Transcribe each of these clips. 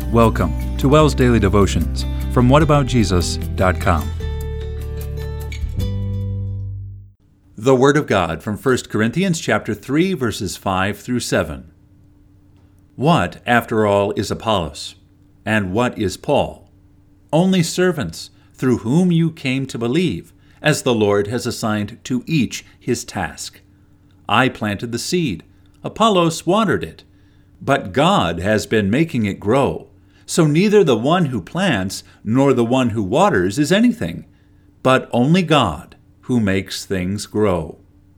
Welcome to WELS Daily Devotions from whataboutjesus.com. The Word of God from 1 Corinthians chapter 3, verses 5 through 7. What, after all, is Apollos? And what is Paul? Only servants, through whom you came to believe, as the Lord has assigned to each his task. I planted the seed, Apollos watered it, but God has been making it grow. So neither the one who plants nor the one who waters is anything, but only God who makes things grow.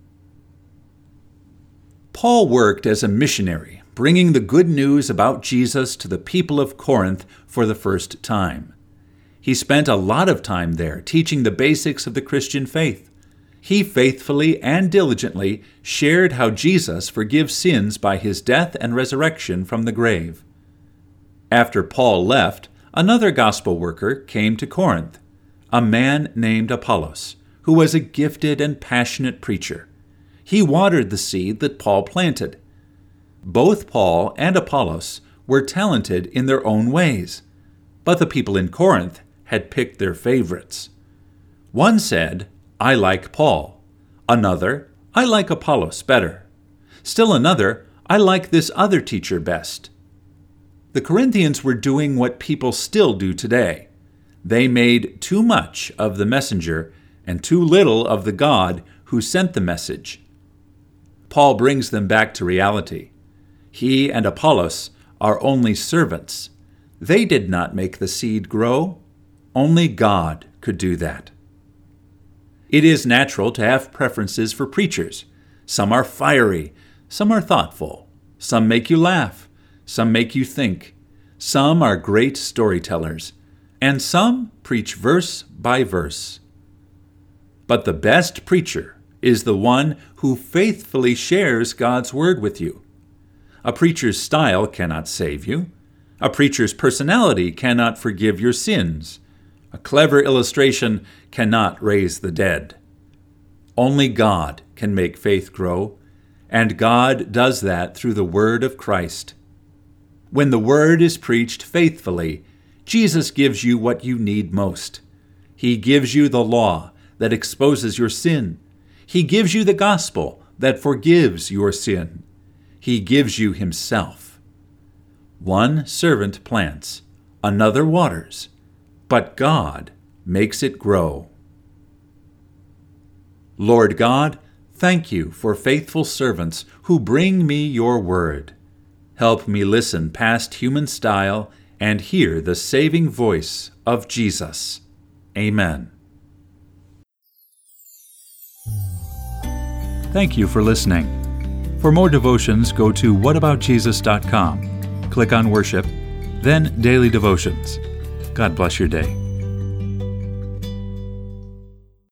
Paul worked as a missionary, bringing the good news about Jesus to the people of Corinth for the first time. He spent a lot of time there teaching the basics of the Christian faith. He faithfully and diligently shared how Jesus forgives sins by his death and resurrection from the grave. After Paul left, another gospel worker came to Corinth, a man named Apollos, who was a gifted and passionate preacher. He watered the seed that Paul planted. Both Paul and Apollos were talented in their own ways, but the people in Corinth had picked their favorites. One said, "I like Paul." Another, "I like Apollos better." Still another, "I like this other teacher best." The Corinthians were doing what people still do today. They made too much of the messenger and too little of the God who sent the message. Paul brings them back to reality. He and Apollos are only servants. They did not make the seed grow. Only God could do that. It is natural to have preferences for preachers. Some are fiery, some are thoughtful, some make you laugh, some make you think. Some are great storytellers, and some preach verse by verse. But the best preacher is the one who faithfully shares God's word with you. A preacher's style cannot save you. A preacher's personality cannot forgive your sins. A clever illustration cannot raise the dead. Only God can make faith grow, and God does that through the word of Christ. When the word is preached faithfully, Jesus gives you what you need most. He gives you the law that exposes your sin. He gives you the gospel that forgives your sin. He gives you himself. One servant plants, another waters, but God makes it grow. Lord God, thank you for faithful servants who bring me your word. Help me listen past human style and hear the saving voice of Jesus. Amen. Thank you for listening. For more devotions, go to whataboutjesus.com. Click on Worship, then Daily Devotions. God bless your day.